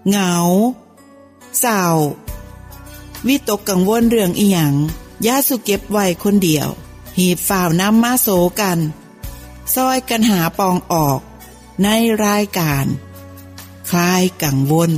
เหงาเศร้าวิตกกังวลเรื่องอีหยังอย่าสุเก็บไว้คนเดียวหีบฝ่าวนำมาโสกันซอยกันหาปองออกในรายการคลายกังวล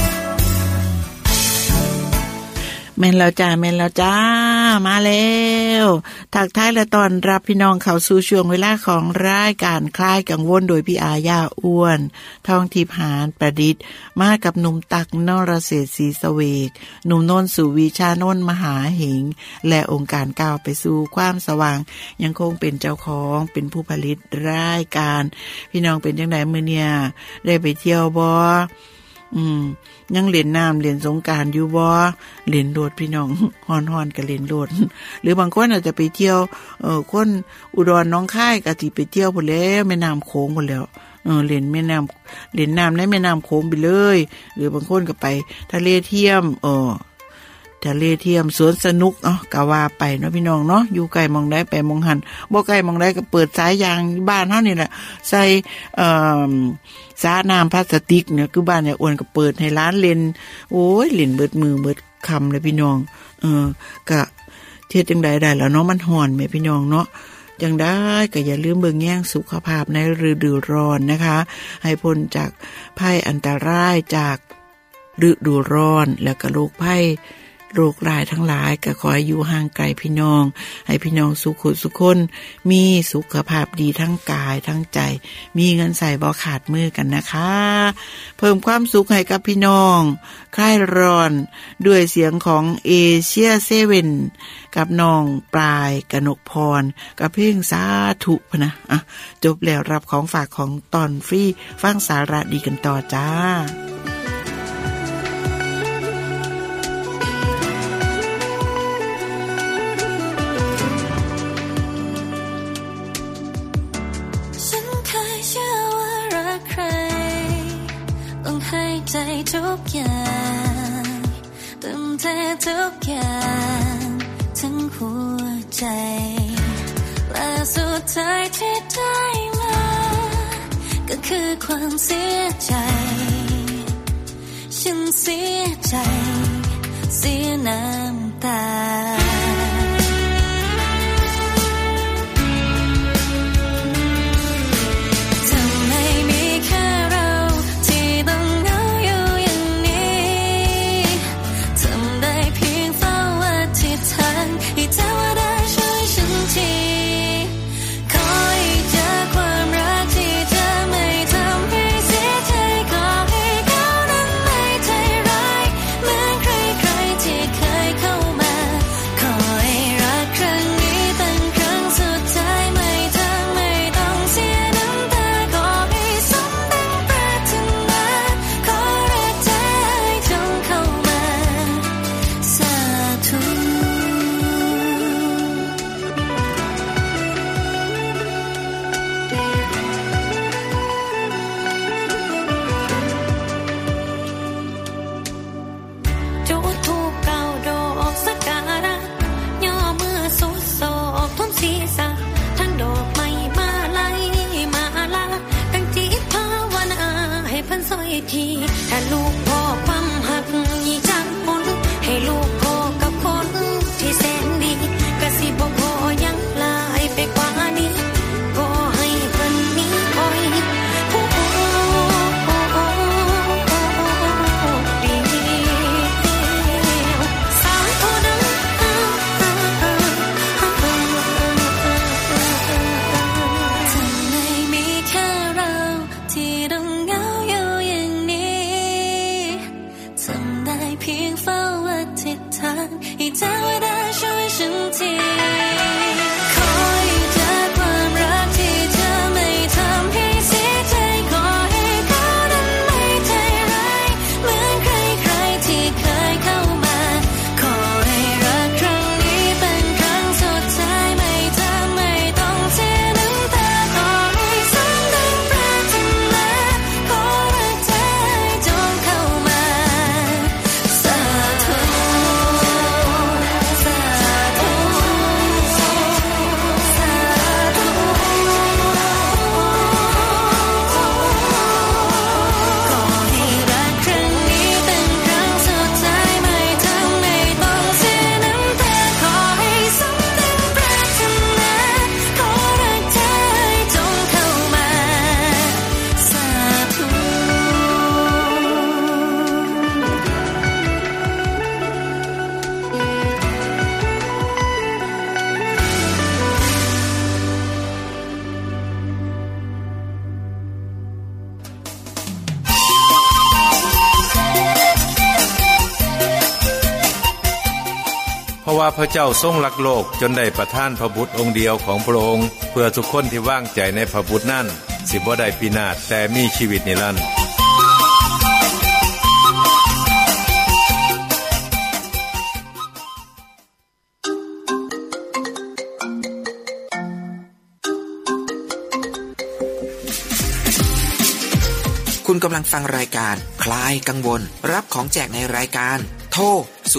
แม่นแล้วจ้ามาแล้วทักทายและต้อนรับพี่น้องเข้าสู่ช่วงเวลาของรายการคลายกังวลโดยพี่อาญาอ้วนทองทิพย์หานประดิษฐ์มากับหนุ่มตักนรเศรษฐ์ศรีสเวกหนุ่มโนนสุวิชานนท์มหาเหงและองค์การก้าวไปสู่ความสว่างยังคงเป็นเจ้าของเป็นผู้ผลิตรายการพี่น้องเป็นจังได๋มื้อเนี่ยได้ไปเที่ยวบ่ยังเล่นน้ำเล่นสงกรานต์อยู่บ่เล่นโลดพี่น้องฮ้อนๆก็เล่นโลดหรือบางคนอาจจะไปเที่ยวคนอุดรหนองคายก็สิไปเที่ยวพุ่นแล้วแม่น้ำโขงพุ่นแล้วเล่นน้ำในแม่น้ำโขงไปเลยหรือบางคนก็ไปทะเลเทียมทะเลเทียมสวนสนุกก็ว่าไปเนาะพี่น้องเนาะอยู่ไกลมองได้ไปมองหันบ่ไกลมองได้ก็เปิดสายยางบ้านเฮานี่แหละใส่สาน้ำพลาสติกเนี่ยคือบ้านเนี่ยอ้วนก็เปิดให้ร้านเล่นโอ้ยเล่นเบิดมือเบิดค่ำเลยพี่น้องก็เฮ็ดจังได๋ได้แล้วเนาะมันร้อนแม่พี่น้องเนาะจังได้ก็อย่าลืมเบิ่งแย่งสุขภาพในฤดูร้อนนะคะให้พ้นจากภัยอันตรายจากฤดูร้อนแล้วก็โรคภัยโรคร้ายทั้งหลายก็ขอให้อยู่ห่างไกลพี่น้องให้พี่น้องสุขสุขคนมีสุขภาพดีทั้งกายทั้งใจมีเงินใส่บ่ขาดมือกันนะคะเพิ่มความสุขให้กับพี่น้องคลายร้อนด้วยเสียงของเอเชียเซเว่นกับน้องปลายกนกพรกับเพลงสาธุพนะจบแล้วรับของฝากของตอนฟรีฟังสาระดีกันต่อจ้าใจทุกอย่างเติมเททุกอย่างทั้งหัวใจและสุดท้ายที่ได้มาก็คือความเสียใจฉันเสียใจเสียน้ำตาถ้าลูกพ่อความหักยิ่งจังบุญให้ลูกพ่อกับคนที่แสนดีก็สิบ่พอยังหลายไปกว่านี้ก็ให้เพิ่นมีอ้อยดีสาธุเด้อทำไมมีแค่เราที่ต้องเหงาอยู่อย่างนี้ทำได้เพียงเฝ้าอธิษฐานให้เทวดาช่วยฉันทีขอให้เจอความรักที่เธอไม่ทำให้เสียใจขอให้เขานั้นไม่ใจร้ายเหมือนใครๆที่เคยเข้ามาขอให้รักครั้งนี้เป็นครั้งสุดท้ายไม่ทำไม่ต้องเสียน้ำตาขอให้สมดังปรารถนาขอรักเธอจงเข้ามาสาธุสาราะว่าพระเจ้าทรงรักโลกจนได้ประทานพระบุตรองค์เดียวของพระองค์เพื่อทุกคนที่วางใจในพระบุตรนั้นสิบ่ได้พินาศแต่มีชีวิตนิรันดร์คุณกำลังฟังรายการคลายกังวลรับของแจกในรายการโทร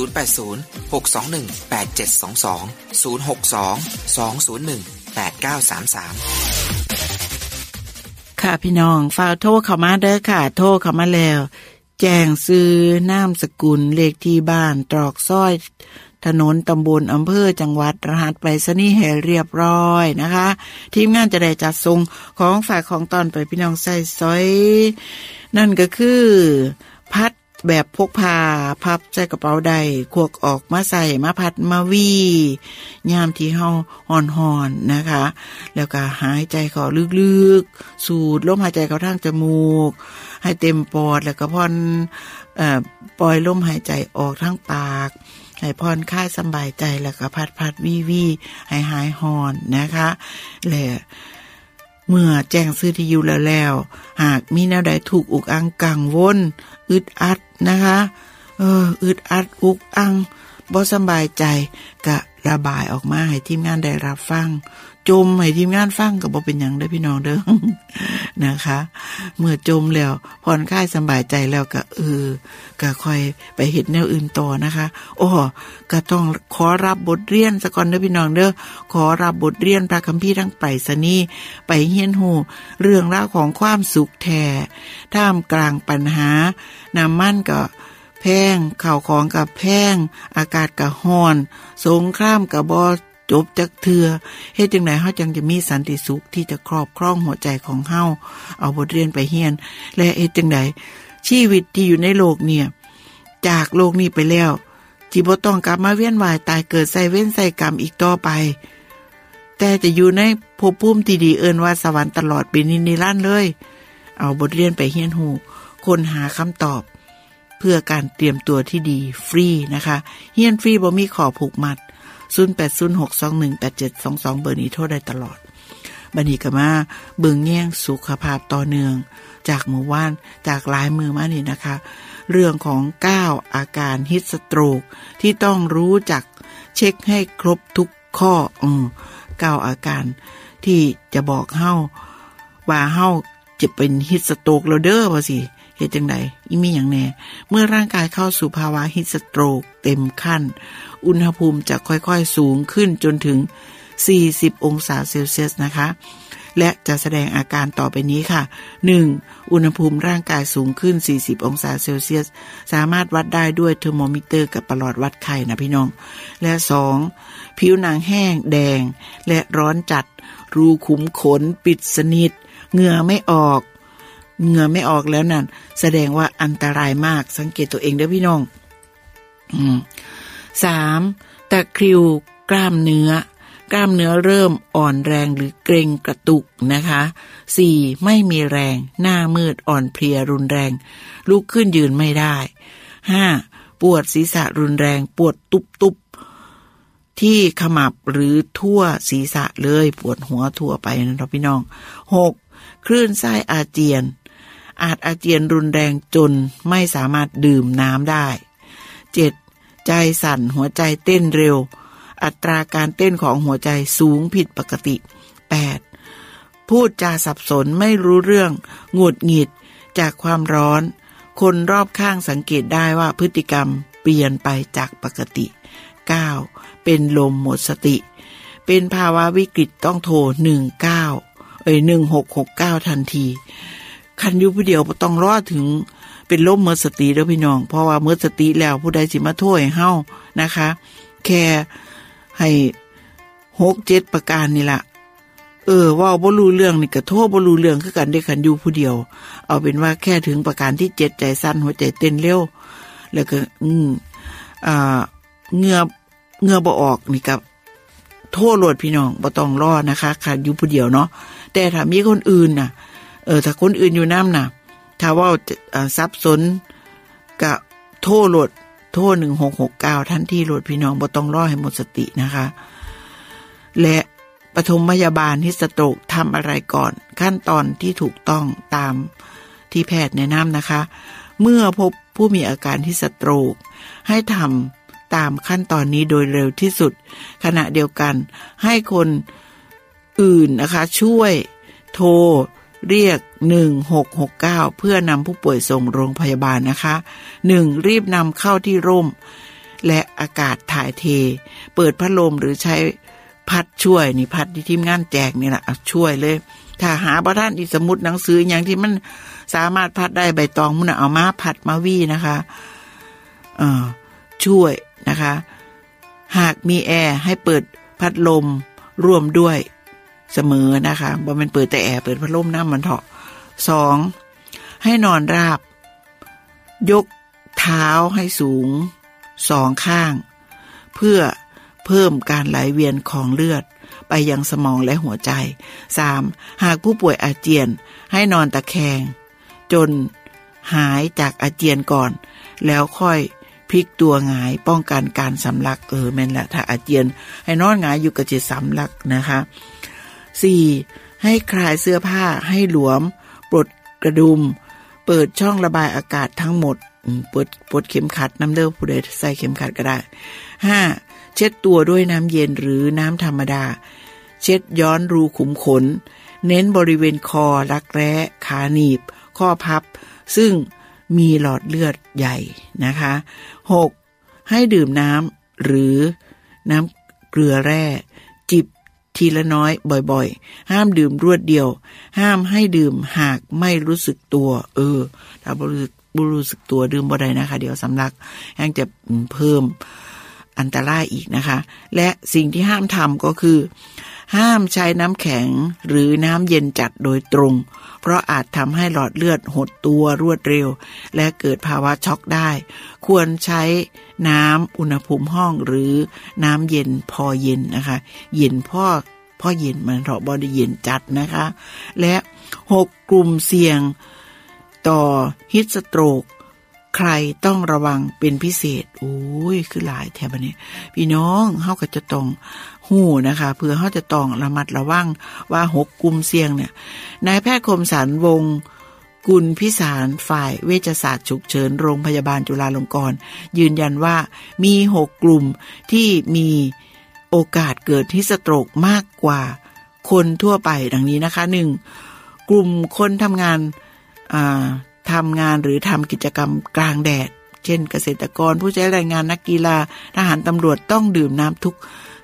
0806218722 ค่ะพี่น้องฝากโทรเข้ามาเด้อค่ะโทรเข้ามาแล้วแจ้งชื่อนามสกุลเลขที่บ้านตรอกซอยถนนตำบลอำเภอจังหวัดรหัสไปรษณีย์ให้เรียบร้อยนะคะทีมงานจะได้จัดส่งของฝากของตอนไปพี่น้องใส่ซอยนั่นก็คือพัดแบบพกพาพับใส่กระเป๋าได้ควักออกมาใส่มาพัดมาวียามที่เฮาห่อนๆนะคะแล้วก็หายใจเข้าลึกๆสูดลมหายใจเข้าทางจมูกให้เต็มปอดแล้วก็ผ่อนปล่อยลมหายใจออกทางปากให้ผ่อนคลายสบายใจแล้วก็พัดวีให้หายห่อนนะคะและเมื่อแจ้งซื้อที่อยู่แล้วหากมีแนวใดถูกอุกอังกังวลอึดอัดนะคะอึดอัดอุกอังบ่สบายใจก็ระบายออกมาให้ทีมงานได้รับฟังจมให้ทีมงานฟังก็บ่เป็นหยังเด้อพี่น้องเด้อนะคะเมื่อจมแล้วผ่อนคลายสบายใจแล้วก็ก็ค่อยไปเฮ็ดแนวอื่นต่อนะคะก็ต้องขอรับบทเรียนซะก่อนเด้อพี่น้องเด้อขอรับบทเรียนพระคัมภีร์ทั้งไปรษณีย์ไปเรียนรู้เรื่องราวของความสุขแท้ท่ามกลางปัญหาน้ำมันก็แพงข้าวของก็แพงอากาศก็ร้อนสงครามก็บ่จบจักเทื่อเฮ็ดจังได๋เฮาจังจะมีสันติสุขที่จะครอบครองหัวใจของเฮาเอาบทเรียนไปเรียนและเฮ็ดจังได๋ชีวิตที่อยู่ในโลกเนี่ยจากโลกนี้ไปแล้วสิบ่ต้องกลับมาเวียนว่ายตายเกิดใส่เวรใส่กรรมอีกต่อไปแต่จะอยู่ในภพภูมิที่ดีเอิ้นว่าสวรรค์ตลอดเป็นนิรันดร์เลยเอาบทเรียนไปเรียนรู้ค้นหาคำตอบเพื่อการเตรียมตัวที่ดีฟรีนะคะเรียนฟรีบ่มีข้อผูกมัด0806218722 เบอร์นี้โทรได้ตลอดบัดนี้ก็มาเบิ่งแย่งสุขภาพต่อเนื่องจากเมื่อวานจากหลายมือมานี่นะคะเรื่องของ9อาการฮิสโตรกที่ต้องรู้จักเช็คให้ครบทุกข้อ9อาการที่จะบอกเฮาว่าเฮาจะเป็นฮิสโตรกแล้วเด้อว่าสิเฮ็ดจังได๋มีหยังแน่เมื่อร่างกายเข้าสู่ภาวะฮิสโตรกเต็มขั้นอุณหภูมิจะค่อยๆสูงขึ้นจนถึง40องศาเซลเซียสนะคะและจะแสดงอาการต่อไปนี้ค่ะ 1. อุณหภูมิร่างกายสูงขึ้น40องศาเซลเซียสสามารถวัดได้ด้วยเทอร์โมมิเตอร์กับประหลอดวัดไข้นะพี่น้องและ 2. ผิวหนังแห้งแดงและร้อนจัดรูขุมขนปิดสนิทเหงื่อไม่ออกแล้วนั่นแสดงว่าอันตรายมากสังเกตตัวเองเด้อพี่น้อง 3. ตะคริวกล้ามเนื้อเริ่มอ่อนแรงหรือเกร็งกระตุกนะคะ 4. ไม่มีแรงหน้ามืดอ่อนเพลียรุนแรงลุกขึ้นยืนไม่ได้ 5. ปวดศีรษะรุนแรงปวดตุบๆที่ขมับหรือทั่วศีรษะเลยปวดหัวทั่วไปนะครับพี่น้อง 6. คลื่นไส้อาเจียนอาจอาเจียนรุนแรงจนไม่สามารถดื่มน้ำได้ 7. ใจสั่นหัวใจเต้นเร็วอัตราการเต้นของหัวใจสูงผิดปกติ 8. พูดจาสับสนไม่รู้เรื่องหงุดหงิดจากความร้อนคนรอบข้างสังเกตได้ว่าพฤติกรรมเปลี่ยนไปจากปกติ 9. เป็นลมหมดสติเป็นภาวะวิกฤตต้องโทร1669ทันทีคันอยู่ผู้เดียวบ่ต้องรอถึงเป็นลมหมดสติเด้อพี่น้องเพราะว่าหมดสติแล้วผู้ใดสิมาโทรให้เฮานะคะแค่ให้ 6-7 ประการนี่ล่ะเว้าบ่รู้เรื่องนี่ก็โทรบ่รู้เรื่องคือกันได้คันอยู่ผู้เดียวเอาเป็นว่าแค่ถึงประการที่7ใจสั่นหัวใจเต้นเร็วแล้วก็เหงื่อบ่ออกนี่ก็โทรโลดพี่น้องบ่ต้องรอนะคะคันอยู่ผู้เดียวเนาะแต่ถ้ามีคนอื่นน่ะถ้าคนอื่นอยู่นำน่ะถ้าว่าสับสนก็โทรโลดโทร1669ทันทีโหลดพี่น้องบ่ต้องรอให้หมดสตินะคะและปฐมพยาบาลฮิสโตรกทำอะไรก่อนขั้นตอนที่ถูกต้องตามที่แพทย์แนะนำนะคะเมื่อพบผู้มีอาการฮิสโตรกให้ทำตามขั้นตอนนี้โดยเร็วที่สุดขณะเดียวกันให้คนอื่นนะคะช่วยโทรเรียก1669เพื่อนำผู้ป่วยส่งโรงพยาบาลนะคะ1รีบนำเข้าที่ร่มและอากาศถ่ายเทเปิดพัดลมหรือใช้พัดช่วยนี่พัดที่ทีมงานแจกนี่แหละช่วยเลยถ้าหาบ่ทันอีสมุดหนังสืออย่างที่มันสามารถพัดได้ใบตองมันเอามาพัดมาวี่นะคะช่วยนะคะหากมีแอร์ให้เปิดพัดลมร่วมด้วยเสมอนะคะบ่แม่นเปิดแต่แอร์เปิดพัดลมน้ำมันเถาะ2ให้นอนราบยกเท้าให้สูง2ข้างเพื่อเพิ่มการไหลเวียนของเลือดไปยังสมองและหัวใจ3หากผู้ป่วยอาเจียนให้นอนตะแคงจนหายจากอาเจียนก่อนแล้วค่อยพลิกตัวหงายป้องกันการสำลักแม่นละถ้าอาเจียนให้นอนหงายอยู่ก็จะสำลักนะคะ4ให้คลายเสื้อผ้าให้หลวมปลดกระดุมเปิดช่องระบายอากาศทั้งหมดปลดเข็มขัดน้ำเด้อผู้ใดใส่เข็มขัดก็ได้5เช็ดตัวด้วยน้ำเย็นหรือน้ำธรรมดาเช็ดย้อนรูขุมขนเน้นบริเวณคอรักแร้ขาหนีบข้อพับซึ่งมีหลอดเลือดใหญ่นะคะ6ให้ดื่มน้ำหรือน้ำเกลือแร่จิบทีละน้อยบ่อยๆห้ามดื่มรวดเดียวห้ามให้ดื่มหากไม่รู้สึกตัวถ้าบ่รู้สึกตัวดื่มบ่ได้นะคะเดี๋ยวสำลักยังจะเพิ่มอันตรายอีกนะคะและสิ่งที่ห้ามทำก็คือห้ามใช้น้ำแข็งหรือน้ำเย็นจัดโดยตรงเพราะอาจทำให้หลอดเลือดหดตัวรวดเร็วและเกิดภาวะช็อกได้ควรใช้น้ำอุณหภูมิห้องหรือน้ำเย็นพอเย็นนะคะเย็นพอเย็นมันเถาะบ่ได้เย็นจัดนะคะและ6กลุ่มเสี่ยงต่อฮิสโตรกใครต้องระวังเป็นพิเศษคือหลายแถบนี้พี่น้องเฮาก็จะต้องฮู้นะคะเพื่อเฮาจะต้องระมัดระวังว่า6กลุ่มเสี่ยงเนี่ยนายแพทย์คมสันวงศ์กุลพิสารฝ่ายเวชศาสตร์ฉุกเฉินโรงพยาบาลจุฬาลงกรณ์ยืนยันว่ามี6กลุ่มที่มีโอกาสเกิดฮิสโตรกมากกว่าคนทั่วไปดังนี้นะคะ1กลุ่มคนทำงานหรือทำกิจกรรมกลางแดดเช่นเกษตรกรผู้ใช้แรงงานนักกีฬาทหารตำรวจต้องดื่มน้ำทุก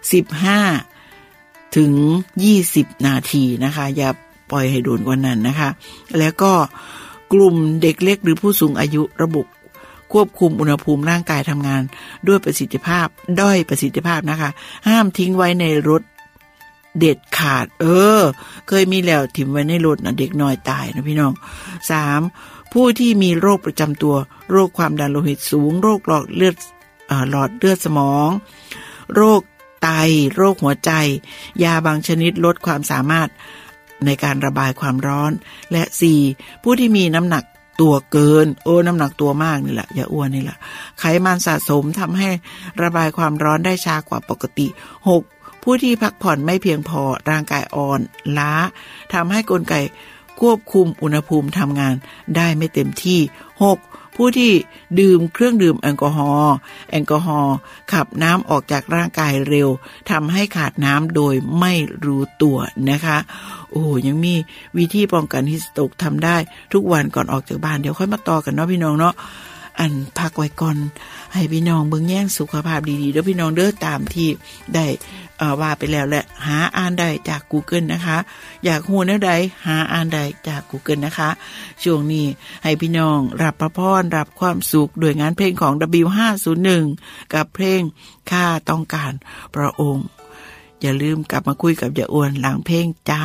15ถึง20นาทีนะคะอย่าปล่อยให้โดนกว่านั้นนะคะแล้วก็กลุ่มเด็กเล็กหรือผู้สูงอายุระบบควบคุมอุณหภูมิร่างกายทำงานด้วยประสิทธิภาพด้อยประสิทธิภาพนะคะห้ามทิ้งไว้ในรถเด็ดขาดเคยมีแล้วทิ้งไว้ในรถนะเด็กน้อยตายนะพี่น้อง3ผู้ที่มีโรคประจำตัวโรคความดันโลหิตสูงโรคหลอดเลือดสมองโรคไตโรคหัวใจยาบางชนิดลดความสามารถในการระบายความร้อนและ4ผู้ที่มีน้ำหนักตัวเกินน้ำหนักตัวมากนี่แหละอย่าอ้วนนี่แหละไขมันสะสมทำให้ระบายความร้อนได้ช้ากว่าปกติ6ผู้ที่พักผ่อนไม่เพียงพอร่างกายอ่อนล้าทำให้กลไกควบคุมอุณหภูมิทำงานได้ไม่เต็มที่6ผู้ที่ดื่มเครื่องดื่มแอลกอฮอล์ขับน้ำออกจากร่างกายเร็วทำให้ขาดน้ำโดยไม่รู้ตัวนะคะยังมีวิธีป้องกันฮิสโตรกทำได้ทุกวันก่อนออกจากบ้านเดี๋ยวค่อยมาต่อกันเนาะพี่น้องเนาะอันพักไว้ก่อนให้พี่น้องเบิ่งแย่งสุขภาพดีๆเด้อพี่น้องเด้อตามที่ได้ว่าไปแล้วแหละหาอ่านได้จาก Google นะคะอยากฮู้แนวใดหาอ่านได้จาก Google นะคะช่วงนี้ให้พี่น้องรับพระพรรับความสุขโดยงานเพลงของ W501 กับเพลงข้าต้องการพระองค์อย่าลืมกลับมาคุยกับยายอ้วนหลังเพลงจ้า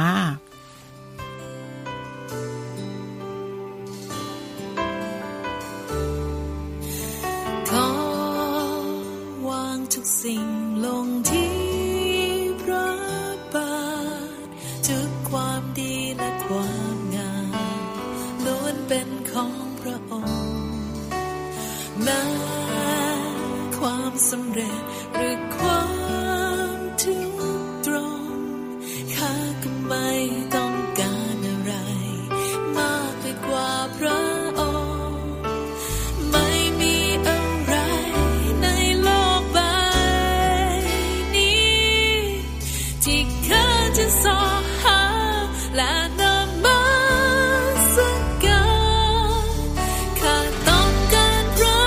สิ่งลงที่พระบาททุกความดีและความงามล้วนเป็นของพระองค์แม้สำเร็จหรือความทุกข์ตรงข้าก็ไม่ต้องการอะไรมากไปกว่าพระองค์ไม่มีอะไรในโลกใบนี้ที่ข้าจะสอหาและนำมาสักการข้าต้องการพระ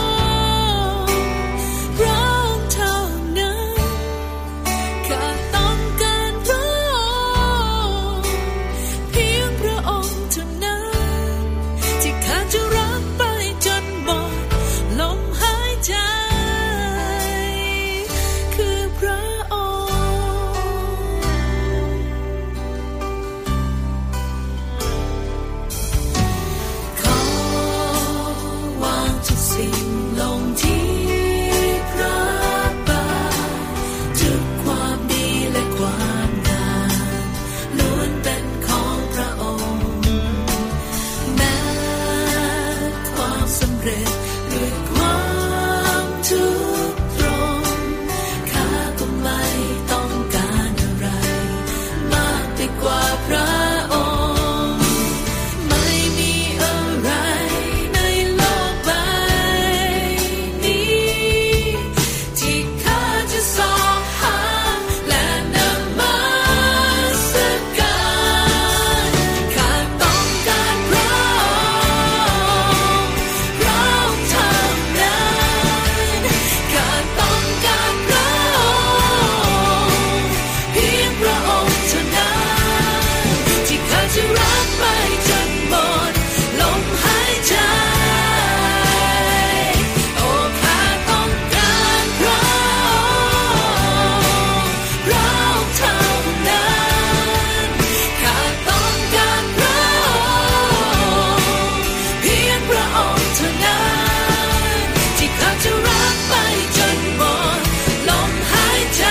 องค์เท่านั้นข้าต้องการพระองค์เพียงพระองค์เท่านั้นที่ข้าจะรักไปจนหมดลมหายใจคือพระองค์ขอวางทุกสิ่งลงที่พระบาททุกความดีและความงามล้วนเป็นของพระองค์แม้ความสำเร็จหรือความทุกข์ตรงข้าก็ไม่ต้องการอะไรมากไปกว่าพระองค์ไม่มีอะไรในโลกใบนี้ที่ข้าจะสอหาและนำมาสักการข้าต้องการพระองค์เท่านั้นข้าต้องการพระองค์เพียงพระองค์เท่านั้นที่ข้าจะรักไปจนหมดลมหายใจโอ้ข้าต้องการพระองค์เท่านั้นข้าต้องการพระองค์เพียงพระองค์เท่านั้นที่ข้าจะรักไปจนหมดลมหายใจ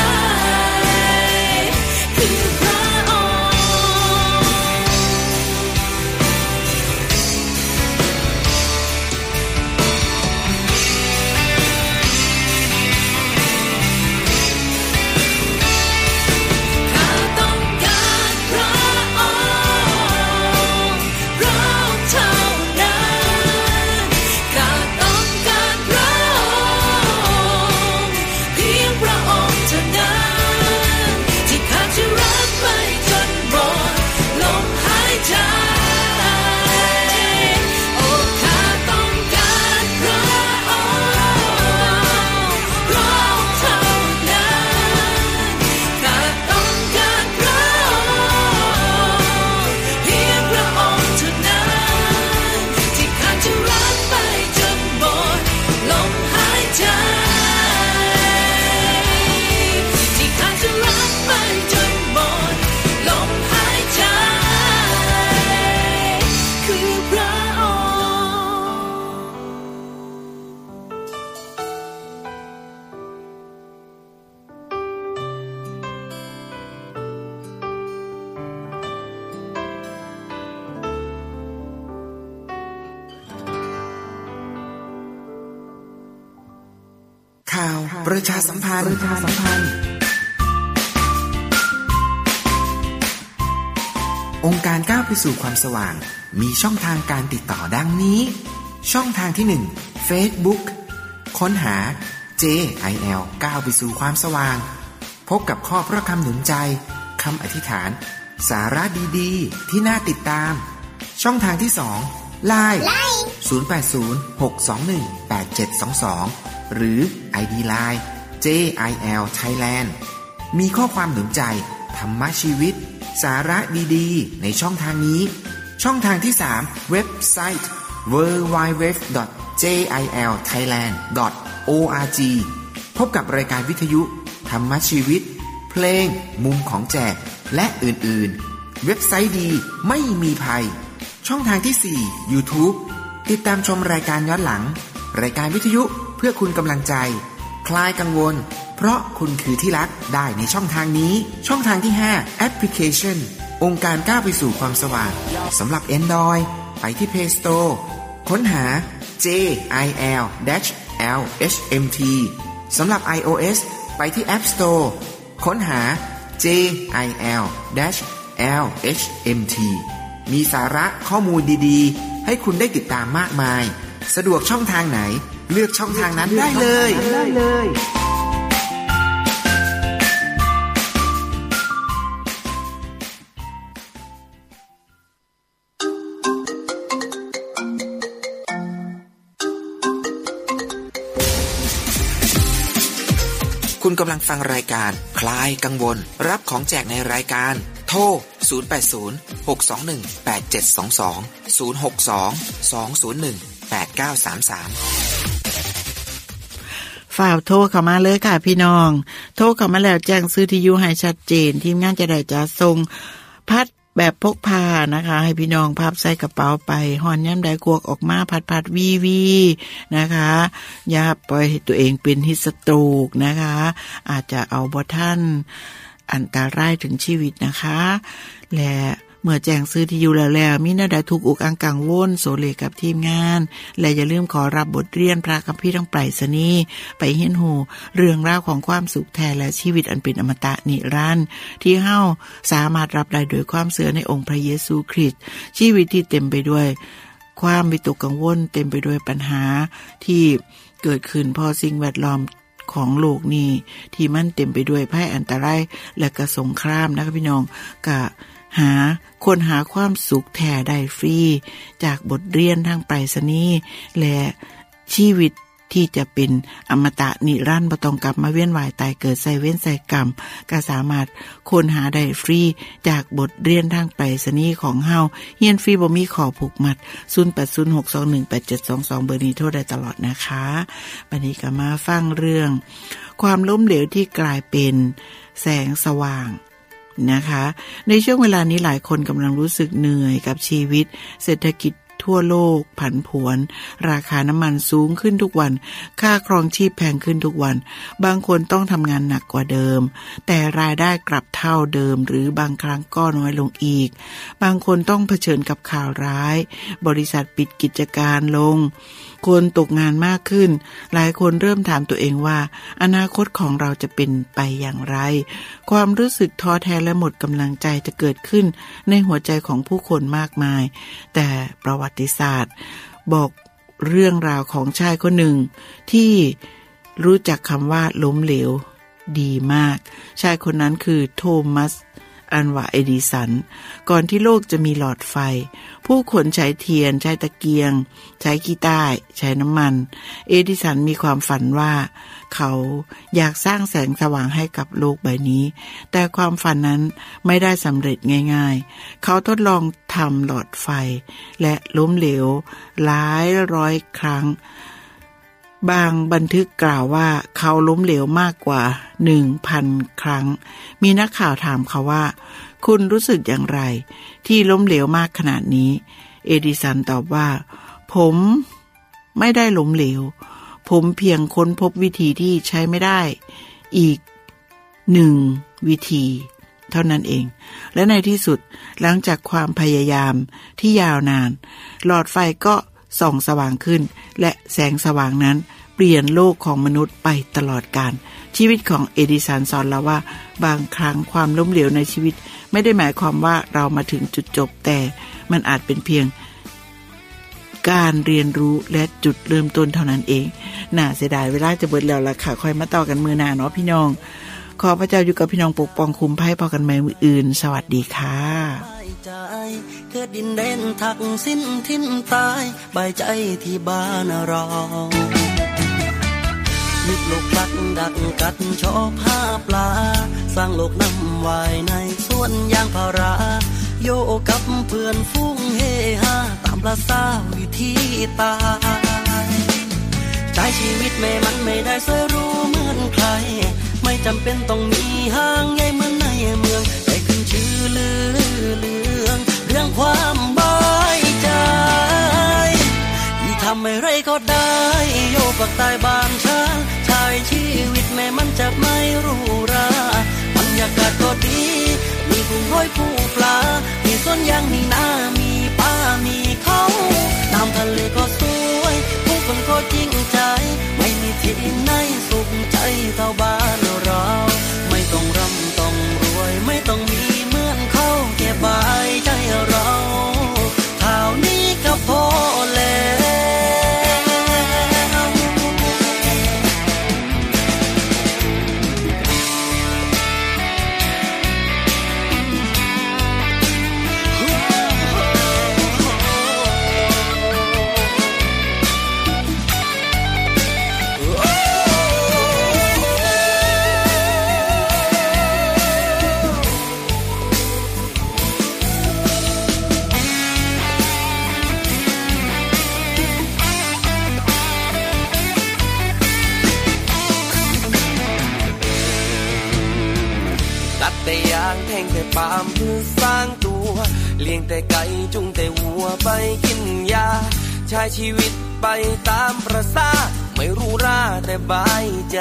คือพระองค์ข้าต้องการพระองค์เท่านั้นข้าต้องการพระองค์เพียงพระองค์เท่านั้นที่ข้าจะรักไปจนหมดลมหายใจโอ้ข้าต้องการพระองค์เท่านั้นข้าต้องการพระองค์เพียงพระองค์เท่านั้นที่ข้าจะรักไปจนหมดลมหายใจที่ข้าจะรักไปจนหมดลมหายใจคือพระองค์ข่าวประชาสัมพันธ์ องค์การก้าวไปสู่ความสว่างมีช่องทางการติดต่อดังนี้ช่องทางที่ 1 Facebook ค้นหา JIL ก้าวไปสู่ความสว่างพบกับข้อพระคำหนุนใจคำอธิษฐานสาระดีๆที่น่าติดตามช่องทางที่ 2 LINE 0806218722 หรือ ID LINE JIL Thailand มีข้อความหนุนใจธรรมชีวิตสาระดีๆในช่องทางนี้ช่องทางที่ 3 เว็บไซต์ www.jilthailand.org พบกับรายการวิทยุธรรมชีวิตเพลงมุมของแจกและอื่นๆเว็บไซต์ดีไม่มีภัยช่องทางที่ 4 YouTube ติดตามชมรายการย้อนหลังรายการวิทยุเพื่อคุณกำลังใจคลายกังวลเพราะคุณคือที่รักได้ในช่องทางนี้ช่องทางที่ 5 แอปพลิเคชันองค์การก้าวไปสู่ความสว่างสำหรับ Android ไปที่ Play Store ค้นหา JIL-LHMT สำหรับ iOS ไปที่ App Store ค้นหา JIL-LHMT มีสาระข้อมูลดีๆให้คุณได้ติดตามมากมายสะดวกช่องทางไหนเลือกช่องทางนั้นได้เลยคุณกำลังฟังรายการคลายกังวลรับของแจกในรายการโทร0806218722 062-201-8933 ฝากโทรเข้ามาเลยค่ะพี่น้องโทรเข้ามาแล้วแจ้งซื้อที่อยู่ให้ชัดเจนทีมงานจะได้จะส่งพัดแบบพกพานะคะให้พี่น้องพับใส่กระเป๋าไปห่อนย่ำใดกวกออกมาพัดวีนะคะอย่าปล่อยให้ตัวเองเป็นฮิสโตรกนะคะอาจจะเอาบ่ทันอันตรายถึงชีวิตนะคะและเมื่อแจ้งซื้อที่อยู่แล้วมีแนวใดถูกอกอังกังวลโสเลกับทีมงานและอย่าลืมขอรับบทเรียนพระคัมภีร์ทั้งไปรษณีย์ไปเห็นหูเรื่องราวของความสุขแท้และชีวิตอันเป็นอมตะนิรันดร์ที่เฮาสามารถรับได้โดยความเชื่อในองค์พระเยซูคริสต์ชีวิตที่เต็มไปด้วยความวิตกกังวลเต็มไปด้วยปัญหาที่เกิดขึ้นเพราะสิ่งแวดล้อมของโลกนี้ที่มันเต็มไปด้วยภัยอันตรายและก็สงครามนะคะพี่น้องก็คนหาความสุขแท้ได้ฟรีจากบทเรียนทางไปรษณีย์และชีวิตที่จะเป็นอมตะนิรันดร์บ่ต้องกลับมาเวียนว่ายตายเกิดใส่เว้นใส่กรรมก็สามารถค้นหาได้ฟรีจากบทเรียนทางไปรษณีย์ของเฮาเรียนฟรีบ่มีข้อผูกมัด0806218722เบอร์นี้โทรได้ตลอดนะคะบัดนี้ก็มาฟังเรื่องความล้มเหลวที่กลายเป็นแสงสว่างนะคะในช่วงเวลานี้หลายคนกำลังรู้สึกเหนื่อยกับชีวิตเศรษฐกิจทั่วโลกผันผวนราคาน้ำมันสูงขึ้นทุกวันค่าครองชีพแพงขึ้นทุกวันบางคนต้องทำงานหนักกว่าเดิมแต่รายได้กลับเท่าเดิมหรือบางครั้งก็น้อยลงอีกบางคนต้องเผชิญกับข่าวร้ายบริษัทปิดกิจการลงคนตกงานมากขึ้นหลายคนเริ่มถามตัวเองว่าอนาคตของเราจะเป็นไปอย่างไรความรู้สึกท้อแท้และหมดกำลังใจจะเกิดขึ้นในหัวใจของผู้คนมากมายแต่ประวัติศาสตร์บอกเรื่องราวของชายคนหนึ่งที่รู้จักคำว่าล้มเหลวดีมากชายคนนั้นคือโทมัสอัลวาเอดิสันก่อนที่โลกจะมีหลอดไฟผู้คนใช้เทียนใช้ตะเกียงใช้ขี้ใต้ใช้น้ำมันเอดิสันมีความฝันว่าเขาอยากสร้างแสงสว่างให้กับโลกใบนี้แต่ความฝันนั้นไม่ได้สำเร็จง่ายๆเขาทดลองทำหลอดไฟและล้มเหลวหลายร้อยครั้งบางบันทึกกล่าวว่าเขาล้มเหลวมากกว่า 1,000 ครั้งมีนักข่าวถามเขาว่าคุณรู้สึกอย่างไรที่ล้มเหลวมากขนาดนี้เอดิสันตอบว่าผมไม่ได้ล้มเหลวผมเพียงค้นพบวิธีที่ใช้ไม่ได้อีก1วิธีเท่านั้นเองและในที่สุดหลังจากความพยายามที่ยาวนานหลอดไฟก็ส่องสว่างขึ้นและแสงสว่างนั้นเปลี่ยนโลกของมนุษย์ไปตลอดกาลชีวิตของเอดิสันสอนเราว่าบางครั้งความล้มเหลวในชีวิตไม่ได้หมายความว่าเรามาถึงจุดจบแต่มันอาจเป็นเพียงการเรียนรู้และจุดเริ่มต้นเท่านั้นเองน่าเสียดายเวลาจะเบิดแล้วล่ะค่ะค่อยมาต่อกันมื้อหน้าเนาะพี่น้องขอพระเจ้าอยู่กับพี่น้องปกป้องคุ้มภัยพอกันใหม่มื้ออื่นสวัสดีค่ะเกิดดินเด่นทักสิ้นทิ้นตายใบใจที่บ้านเรานึกโลกลักดักกัดชอบหาปลาสร้างโลกน้ำไว้ในสวนยางพาราโยกับเพื่อนฟุ้งเฮฮาตามประสาวิธีตายใจชีวิตแม่มันไม่ได้สวยรู้เหมือนใครไม่จำเป็นต้องมีห้างใหญ่เหมือนในเมืองได้ขึ้นชื่อลือเรื่องความบายใจที่ทำอะไรก็ได้โยกปักใต้บ้านช้างชายชีวิตแม่มันจะไม่รู้ราบรรยากาศก็ดีมีผู้ห้อยผู้ปลามีสวนยางมีนามีป่ามีเขาน้ำทะเลก็สวยผู้คนก็จริงใจไม่มีที่ไหนสุขใจแต่ยางแทงแต่ปามเพื่อสร้างตัวเลี้ยงแต่ไก่จุงแต่วัวไปกินยาใช้ชีวิตไปตามประสาไม่รู้ราแต่บายใจ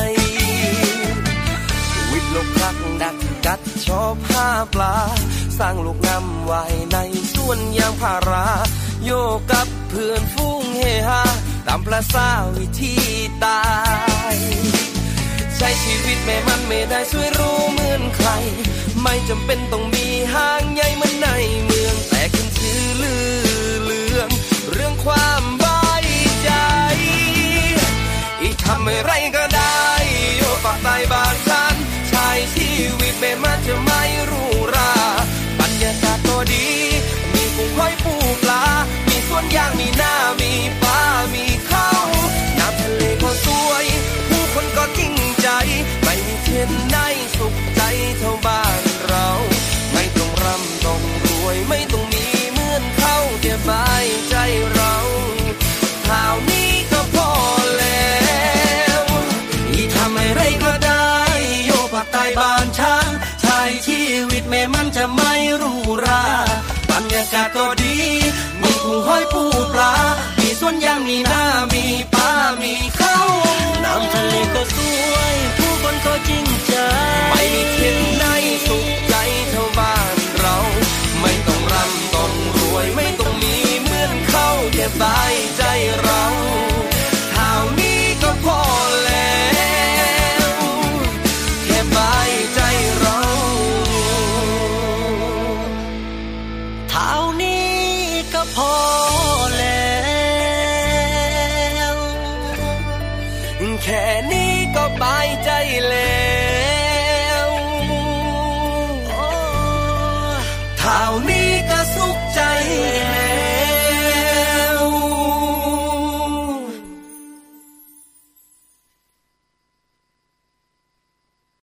วิทย์ลกพักดักกัดชอบหาปลาสร้างลูกน้ำไว้ในสวนยางพาราโยกกับเพื่อนฟุ้งเฮฮาตามประสาวิธีตายใช้ชีวิตแม่มันไม่ได้สวยรู้เหมือนใครไม่จำเป็นต้องมีห้างใหญ่เหมือนในเมืองแต่ขึ้นชื่อลือเรื่องความบายใจอีกทำอะไรก็ได้โยปากใต้บ้านฉันใช้ชีวิตแม่มันจะไม่รู้ราบรรยากาศก็ดีมีกุ้งหอยปูปลามีสวนยางมีนามีปลามีข้าวน้ำทะเลก็สวยผู้คนก็จริงใจไม่มีเช่นไหนสุขใจเท่าบ้านเราไม่ต้องร่ำต้องรวยไม่ต้องมีเหมือนเขาเก็บบายใจเราข่าวนี้ก็พอแล้วอีทำอะไรก็ได้โยปากใต้บ้านฉันใช้ชีวิตแม่มันจะไม่รู้ราบรรยากาศก็ดีมีกุ้งหอยปูปลามีสวนยางมีนามีปลามีข้าวน้ำทะเลก็สวยผู้คนก็จริงใจไม่มีเช่นไหนสุขใจเท่าบ้านเราไม่ต้องร่ำต้องรวยไม่ต้องมีเหมือนเขาแค่บายใจเราข่าวนี้ก็พอแล้วแค่บายใจเราข่าวนี้ก็พอแล้วแค่นี้ก็บายใจแล้วข่าวนี้